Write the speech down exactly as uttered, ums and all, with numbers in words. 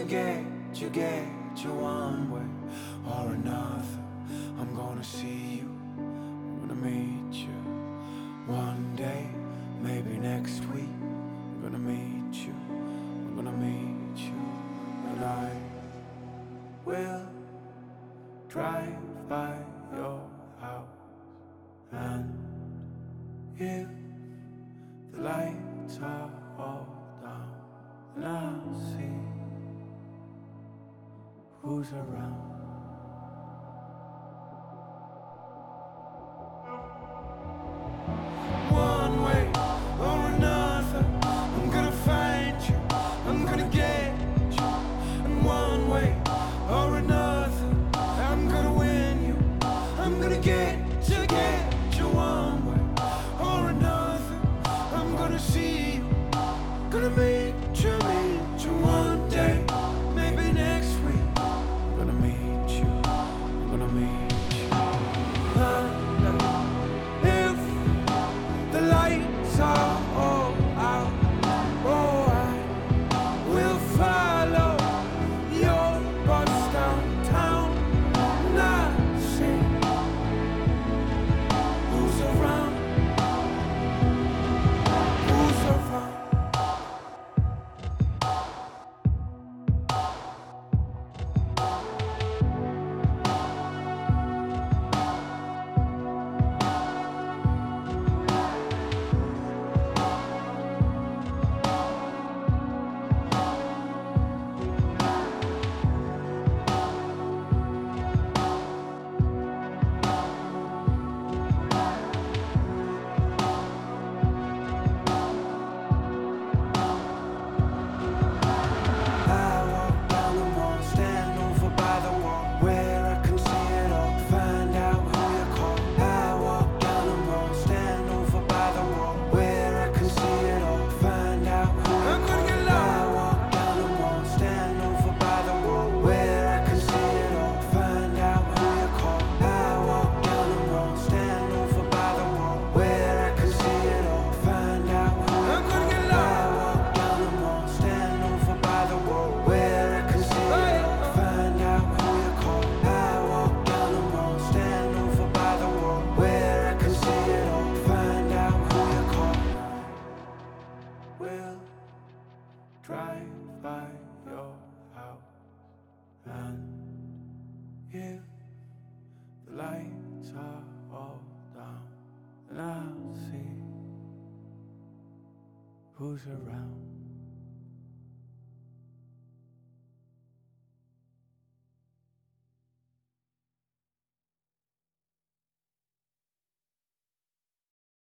get you, get you one way or another. I'm gonna see you, I'm gonna meet you one day, maybe next week. I'm gonna meet you, I'm gonna meet you, and I will drive by your house, and if the lights are all down, and I'll see who's around. One way or another, I'm gonna find you, I'm gonna get you. And one way or another, I'm gonna win you, I'm gonna get you, get you. One way or another, I'm gonna see you, gonna meet you, meet you one day, maybe next week. I'm gonna meet you, I'm gonna meet you. If the lights are all out, oh, I will follow your bus downtown, and I'll see who's around, who's around. Will drive by your house, and if the lights are all down, and I'll see who's around.